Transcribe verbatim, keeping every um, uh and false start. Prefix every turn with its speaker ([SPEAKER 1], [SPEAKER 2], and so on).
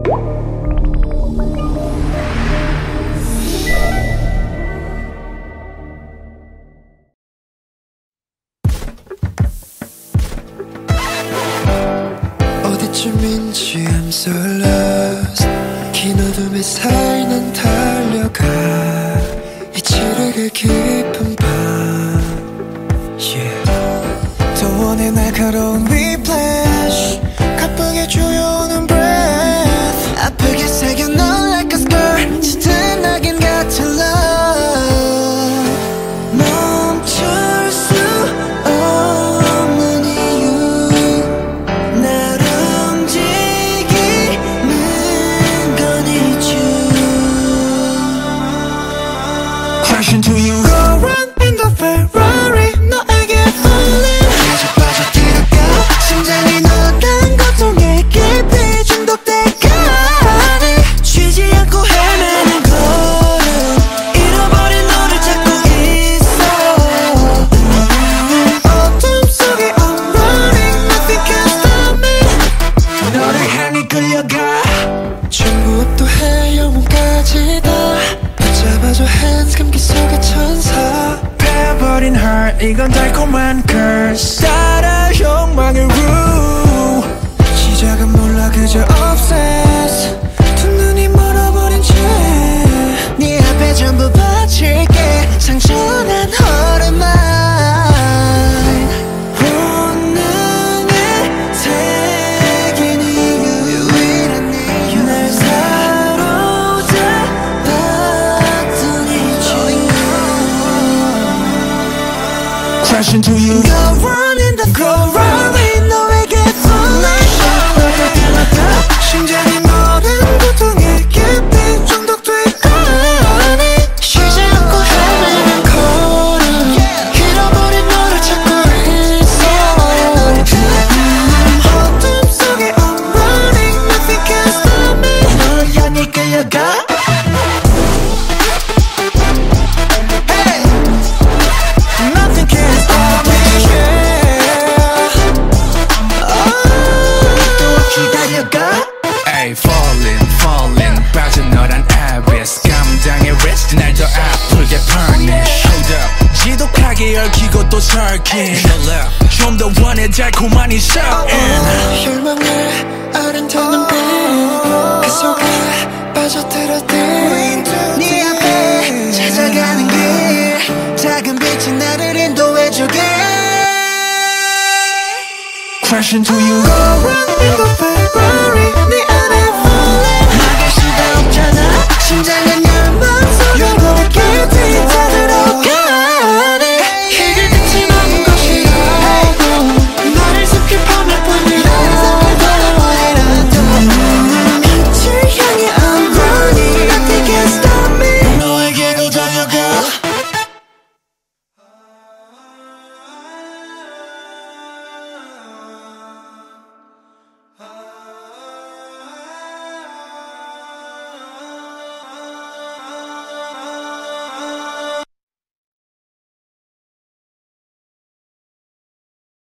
[SPEAKER 1] 어디쯤인지 I'm so lost. 긴 어둠의 사이 난 달려가 이 찌르게 깊은 밤 yeah. 동원의 날카로운 whiplash 가쁘게 조여오는 breath 아프게 새겨 넌 like a scar 짙은 낙인 같은 love 멈출 수 없는 이유 날 움직이는 건 it's you Crash into you Go run in the Ferrari 너에게 falling 빠져 빠져들어가 심장이 너란 고통에 깊이 중독돼가니 쉬지 않고 헤매는 걸음 잃어버린 너를 찾고 있어 어둠 속에 I'm running nothing can stop me 너를 향해 끌려가 전부 업도해 영혼까지 다 붙잡아줘 hands 감기 속의 천사 패버린 heart 이건 달콤한 curse 따라 욕망의 rule 시작은 몰라 그저 obsess 두 눈이 멀어버린 채 네 앞에 전부 바칠게 상처난 허름한 본능에 새긴 이유 유일한 이유 날 사로잡았던 it's you Crash into you Go run in the Go run in 너에게 falling 너를 닮았다 심장이 모든 고통에 깊이 중독돼가니 쉬지 않고 헤매는 걸음 잃어버린 너를 찾고 있어 어둠 속에 I'm running nothing can stop me 너를 향해 끌려가 Nothing can stop me, yeah. 또 기다려가
[SPEAKER 2] Ay, falling, falling 빠져너란 abyss 감당의 risk 날 더 아프게 punish Hold up 지독하게 얽히고 또 설킨 좀 더 원해 달콤한 이 shouting
[SPEAKER 1] 혈망을 아른타는 빛그 속에 빠져들어들 네 앞에 찾아가는 길 작은 빛이 나를 인도해주게 Crash into you Go run in the